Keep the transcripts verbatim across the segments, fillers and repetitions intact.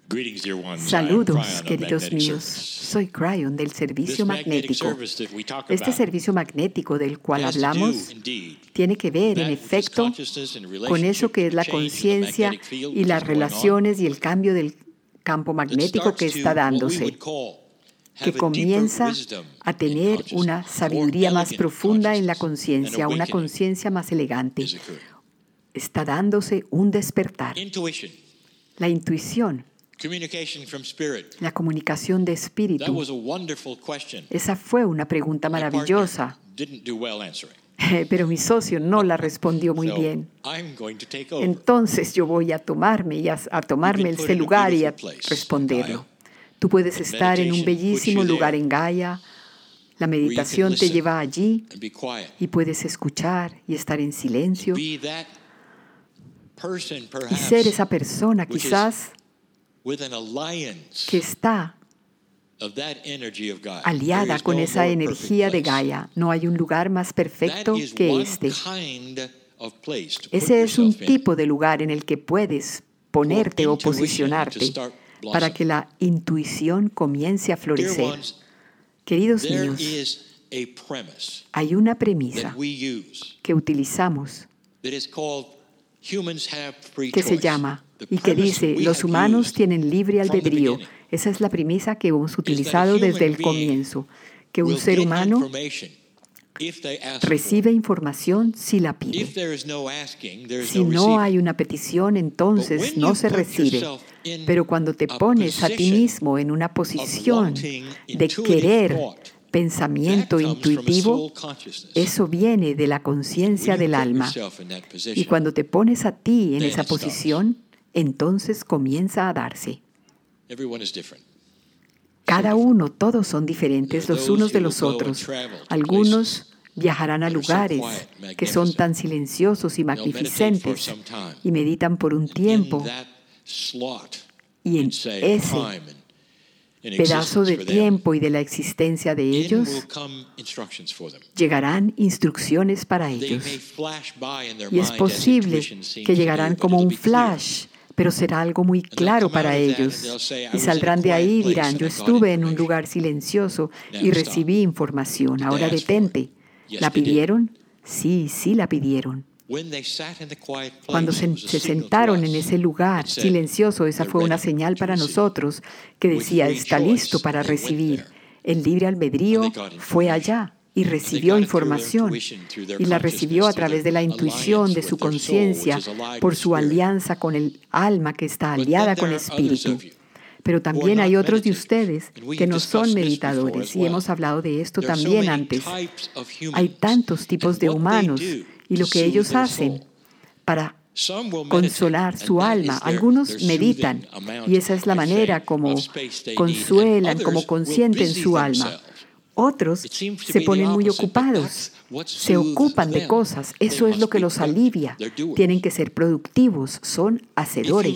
Saludos, queridos míos. Soy Cryon del servicio magnético. Este servicio magnético del cual hablamos tiene que ver, en efecto, con eso que es la conciencia y las relaciones y el cambio del campo magnético que está dándose, que comienza a tener una sabiduría más profunda en la conciencia, una conciencia más elegante. Está dándose un despertar. La intuición. La comunicación de espíritu. Esa fue una pregunta maravillosa, pero mi socio no la respondió muy bien. Entonces yo voy a tomarme, y a, a tomarme este lugar y a responderlo. Tú puedes estar en un bellísimo lugar en Gaia. La meditación te lleva allí y puedes escuchar y estar en silencio y ser esa persona quizás que está aliada con esa energía de Gaia. No hay un lugar más perfecto que este. Ese es un tipo de lugar en el que puedes ponerte o posicionarte para que la intuición comience a florecer. Queridos míos, hay una premisa que utilizamos que se llama y que dice, los humanos tienen libre albedrío. Esa es la premisa que hemos utilizado desde el comienzo, que un ser humano recibe información si la pide. Si no hay una petición, entonces no se recibe. Pero cuando te pones a ti mismo en una posición de querer pensamiento intuitivo, eso viene de la conciencia del alma. Y cuando te pones a ti en esa posición, entonces comienza a darse. Cada uno, todos son diferentes los unos de los otros. Algunos viajarán a lugares que son tan silenciosos y magnificentes y meditan por un tiempo. Y en ese pedazo de tiempo y de la existencia de ellos, llegarán instrucciones para ellos. Y es posible que llegarán como un flash, pero será algo muy claro para ellos. Y saldrán de ahí y dirán, yo estuve en un lugar silencioso y recibí información. Ahora detente. ¿La pidieron? Sí, sí la pidieron. Cuando se, se sentaron en ese lugar silencioso, esa fue una señal para nosotros que decía, está listo para recibir. El libre albedrío fue allá y recibió información. Y la recibió a través de la intuición de su conciencia, por su alianza con el alma que está aliada con el espíritu. Pero también hay otros de ustedes que no son meditadores, y hemos hablado de esto también antes. Hay tantos tipos de humanos, y lo que ellos hacen para consolar su alma. Algunos meditan, y esa es la manera como consuelan, como consienten su alma. Otros se ponen muy ocupados, se ocupan de cosas. Eso es lo que los alivia. Tienen que ser productivos, son hacedores.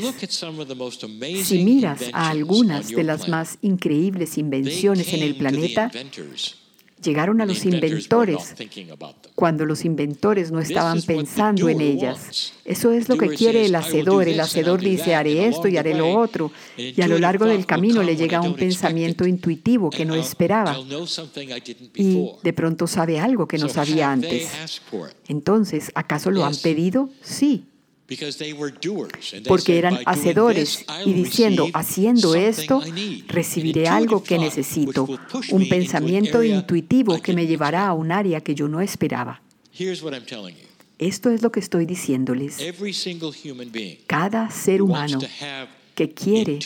Si miras a algunas de las más increíbles invenciones en el planeta, llegaron a los inventores cuando los inventores no estaban pensando en ellas. Eso es lo que quiere el hacedor. El hacedor dice, haré esto y haré lo otro. Y a lo largo del camino le llega un pensamiento intuitivo que no esperaba. Y de pronto sabe algo que no sabía antes. Entonces, ¿acaso lo han pedido? Sí. Porque eran hacedores y diciendo, haciendo esto, recibiré algo que necesito, un pensamiento intuitivo que me llevará a un área que yo no esperaba. Esto es lo que estoy diciéndoles. Cada ser humano que quiere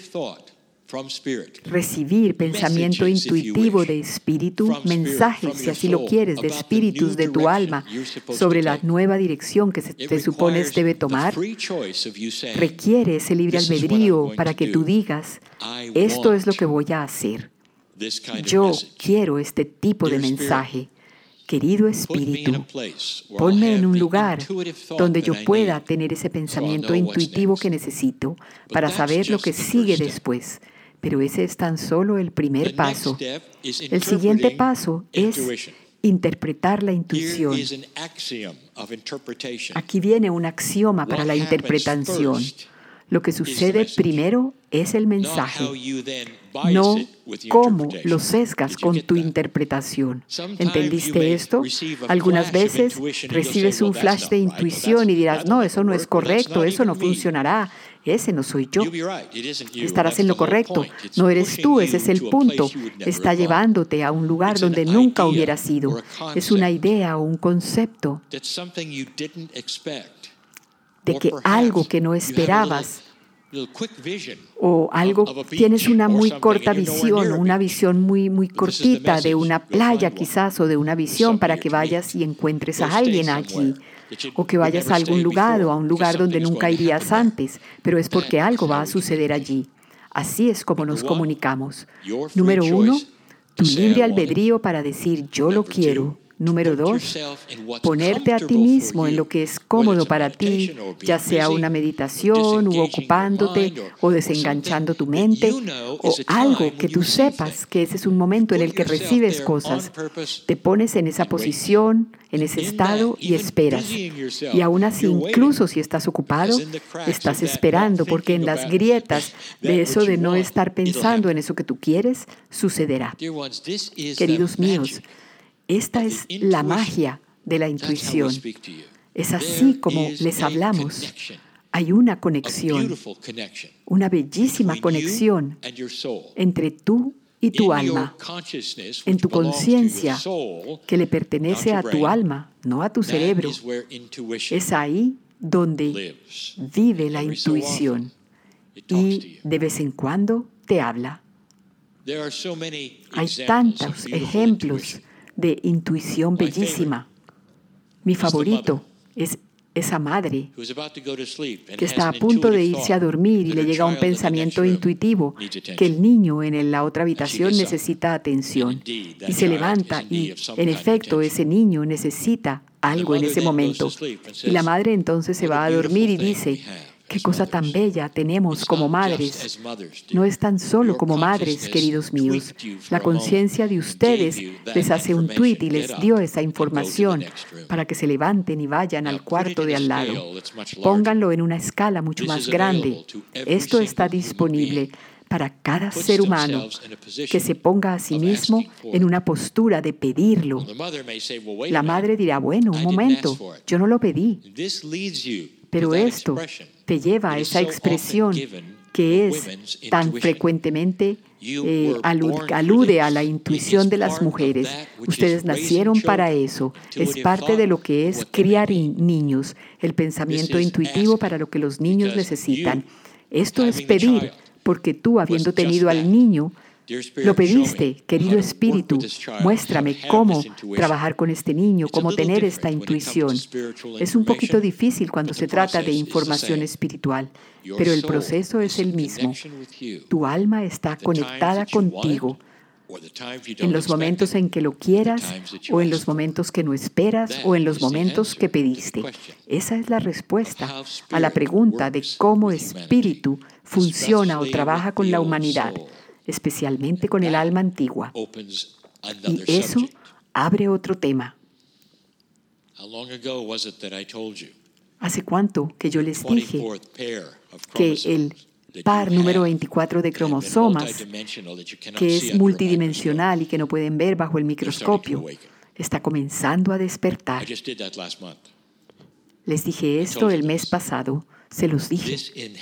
recibir pensamiento intuitivo de espíritu, mensajes, si así lo quieres, de espíritus de tu alma sobre la nueva dirección que se te supones debe tomar, requiere ese libre albedrío para que tú digas, esto es lo que voy a hacer. Yo quiero este tipo de mensaje. Querido espíritu, ponme en un lugar donde yo pueda tener ese pensamiento intuitivo que necesito para saber lo que sigue después. Pero ese es tan solo el primer paso. El siguiente paso es interpretar la intuición. Aquí viene un axioma para la interpretación. Lo que sucede primero es el mensaje, no cómo lo sesgas con tu interpretación. ¿Entendiste esto? Algunas veces recibes un flash de intuición y dirás, no, eso no es correcto, eso no funcionará. Ese no soy yo. Estarás en lo correcto. No eres tú, ese es el punto. Está llevándote a un lugar donde nunca hubieras ido. Es una idea o un concepto de que algo que no esperabas o algo, tienes una muy corta visión, o una visión muy, muy cortita de una playa quizás, o de una visión para que vayas y encuentres a alguien allí, o que vayas a algún lugar o a un lugar donde nunca irías antes, pero es porque algo va a suceder allí. Así es como nos comunicamos. Número uno, tu libre albedrío para decir yo lo quiero. Número dos, ponerte a ti mismo en lo que es cómodo para ti, ya sea una meditación u ocupándote o desenganchando tu mente o algo que tú sepas que ese es un momento en el que recibes cosas. Te pones en esa posición, en ese estado y esperas. Y aún así, incluso si estás ocupado, estás esperando porque en las grietas de eso de no estar pensando en eso que tú quieres, sucederá. Queridos míos, esta es la magia de la intuición. Es así como les hablamos. Hay una conexión, una bellísima conexión entre tú y tu alma, en tu conciencia, que le pertenece a tu alma, no a tu cerebro. Es ahí donde vive la intuición y de vez en cuando te habla. Hay tantos ejemplos de intuición bellísima. Mi favorito es esa madre que está a punto de irse a dormir y le llega un pensamiento intuitivo que el niño en la otra habitación necesita atención. Y se levanta y, en efecto, ese niño necesita algo en ese momento. Y la madre entonces se va a dormir y dice, qué cosa tan bella tenemos como madres. No es tan solo como madres, queridos míos. La conciencia de ustedes les hace un tuit y les dio esa información para que se levanten y vayan al cuarto de al lado. Pónganlo en una escala mucho más grande. Esto está disponible para cada ser humano que se ponga a sí mismo en una postura de pedirlo. La madre dirá, bueno, un momento, yo no lo pedí. Pero esto te lleva a esa expresión que es tan frecuentemente eh, alude, alude a la intuición de las mujeres. Ustedes nacieron para eso. Es parte de lo que es criar niños, el pensamiento intuitivo para lo que los niños necesitan. Esto es pedir, porque tú, habiendo tenido al niño, lo pediste, querido Espíritu, muéstrame cómo trabajar con este niño, cómo tener esta intuición. Es un poquito difícil cuando se trata de información espiritual, pero el proceso es el mismo. Tu alma está conectada contigo en los momentos en que lo quieras, o en los momentos que no esperas, o en los momentos que pediste. Esa es la respuesta a la pregunta de cómo Espíritu funciona o trabaja con la humanidad, especialmente con el alma antigua. Y eso abre otro tema. ¿Hace cuánto que yo les dije que el par número veinticuatro de cromosomas, que es multidimensional y que no pueden ver bajo el microscopio, está comenzando a despertar? Les dije esto el mes pasado, se los dije.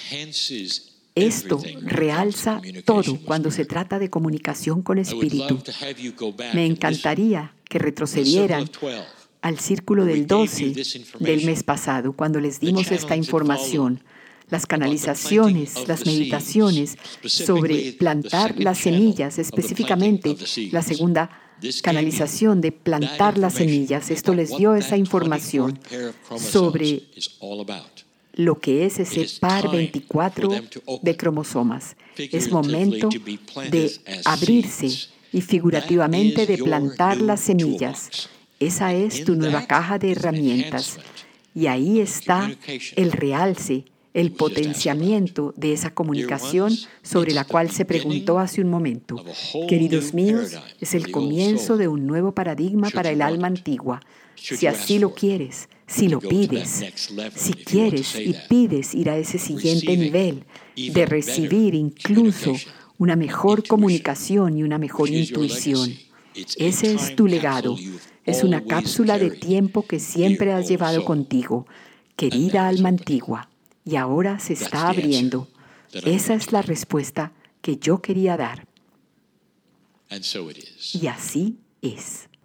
Esto realza todo cuando se trata de comunicación con espíritu. Me encantaría que retrocedieran al círculo del doce del mes pasado, cuando les dimos esta información, las canalizaciones, las meditaciones sobre plantar las semillas, específicamente la segunda canalización de plantar las semillas. Esto les dio esa información sobre lo que es ese par veinticuatro de cromosomas. Es momento de abrirse y figurativamente de plantar las semillas. Esa es tu nueva caja de herramientas. Y ahí está el realce, el potenciamiento de esa comunicación sobre la cual se preguntó hace un momento. Queridos míos, es el comienzo de un nuevo paradigma para el alma antigua. si así lo quieres, si lo pides, si quieres y pides ir a ese siguiente nivel de recibir incluso una mejor comunicación y una mejor intuición. Ese es tu legado. Es una cápsula de tiempo que siempre has llevado contigo, querida alma antigua, y ahora se está abriendo. Esa es la respuesta que yo quería dar. Y así es.